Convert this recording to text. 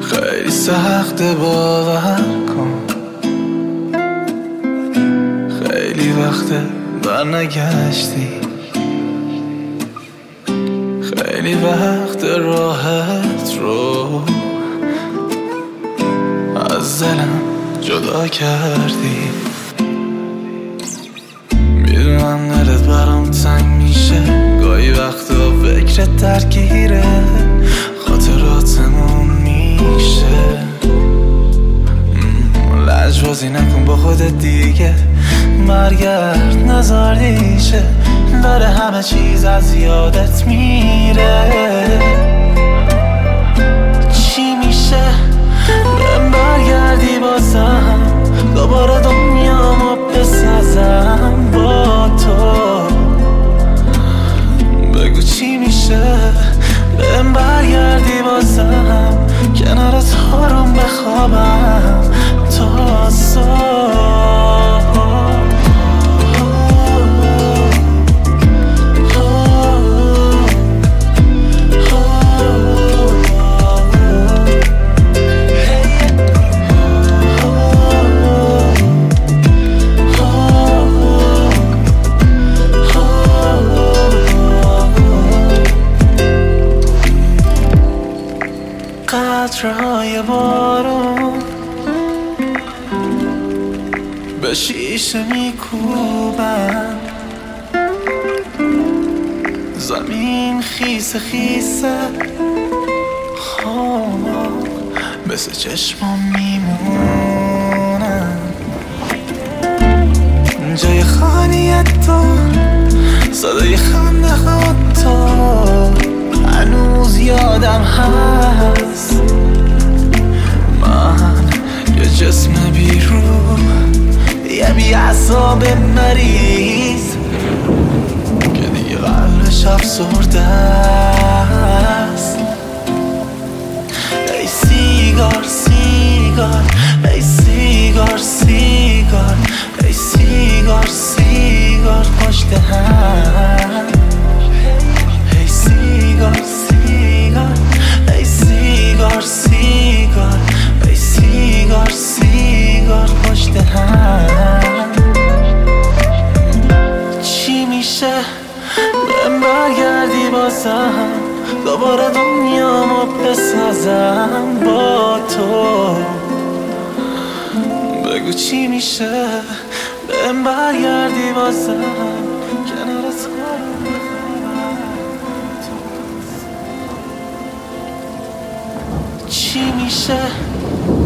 خیلی سخت باور کن، خیلی وقت برنگشتی، خیلی وقت راحت رو از دلم جدا کردی. میدونم دلت برام تنگ میشه، گاهی وقتا فکرت درگیره، خاطراتمون میشه. لجبازی نکن با خودت دیگه، برگرد نزار دیشه، داره همه چیز از یادت میره. چی میشه بهم برگردی بازم، دوباره دنیامو بسازم با تو. بگو چی میشه بهم برگردی بازم، کنارت آروم بخوابم تا صبح. قطرهای بارون به شیشه میکوبن، زمین خیسه خیسه مثل چشمام میمونن. جای خالی تو، صدای خنده ها تو هنوز یادم هست. من یه جسم بیرون، یه بی‌عصاب مریض که دیگه قلبش افسرده است. ای سیگار سیگار، ای سیگار سیگار، ای سیگار سیگار پشت هم. ای سیگار سیگار، ای سیگار سیگار، ای سیگار سیگار پشت هم. چی میشه بهم برگردی بازم، دوباره دنیامو بسازم با تو. بگو چی میشه بهم برگردی بازم، کنارت چی میشه